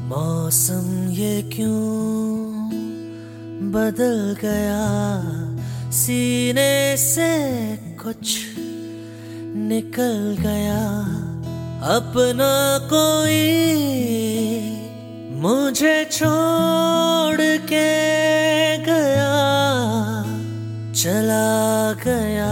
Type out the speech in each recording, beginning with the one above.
मौसम ये क्यों बदल गया, सीने से कुछ निकल गया। अपना कोई मुझे छोड़ के गया, चला गया।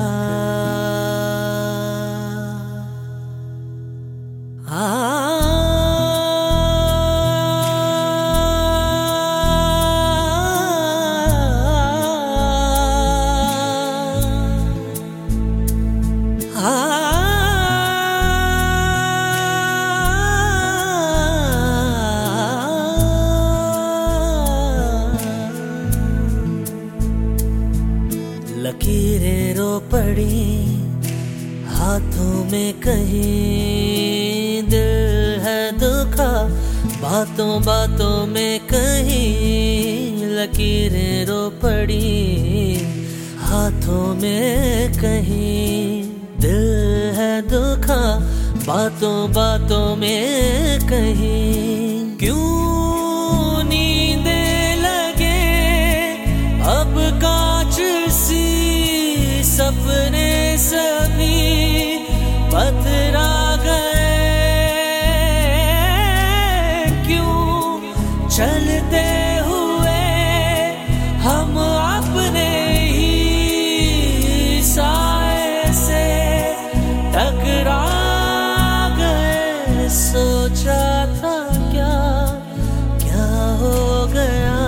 लकीरें रो पड़ी हाथों में, कहीं दिल है दुखा बातों बातों में। कहीं लकीरें रो पड़ी हाथों में, कहीं दिल है दुखा बातों बातों में। कहीं क्यों नींदें लगे अब कांच सी, सपने सभी पथरा गए। क्यों चलते हुए हम अपने ही साए से टकरा गए। सोचा था क्या क्या हो गया,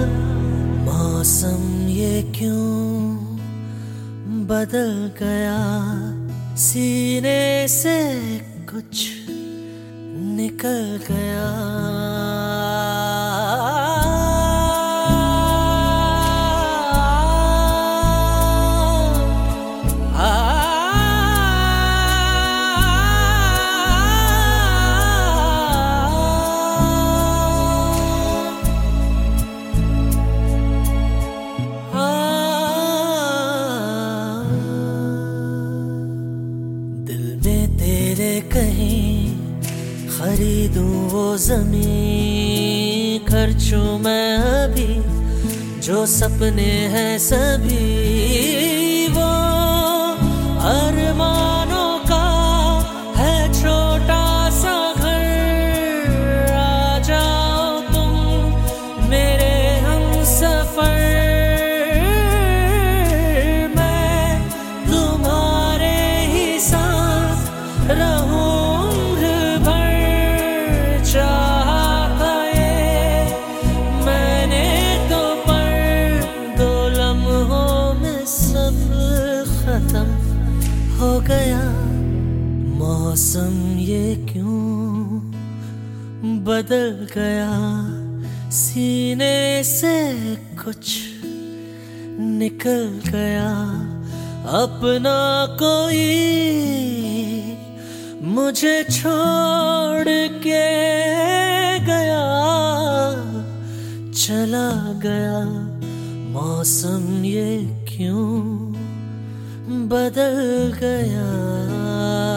मौसम ये क्यों बदल गया, सीने से कुछ निकल गया। कहीं खरीदूं वो ज़मीन, खर्चूं मैं अभी जो सपने हैं सभी। वो अरमानों का है छोटा सा घर, आ जाओ तुम मेरे हमसफर। मैं तुम्हारे ही साथ रहूं हो गया। मौसम ये क्यों बदल गया, सीने से कुछ निकल गया। अपना कोई मुझे छोड़ के गया, चला गया। मौसम ये क्यों बदल गया।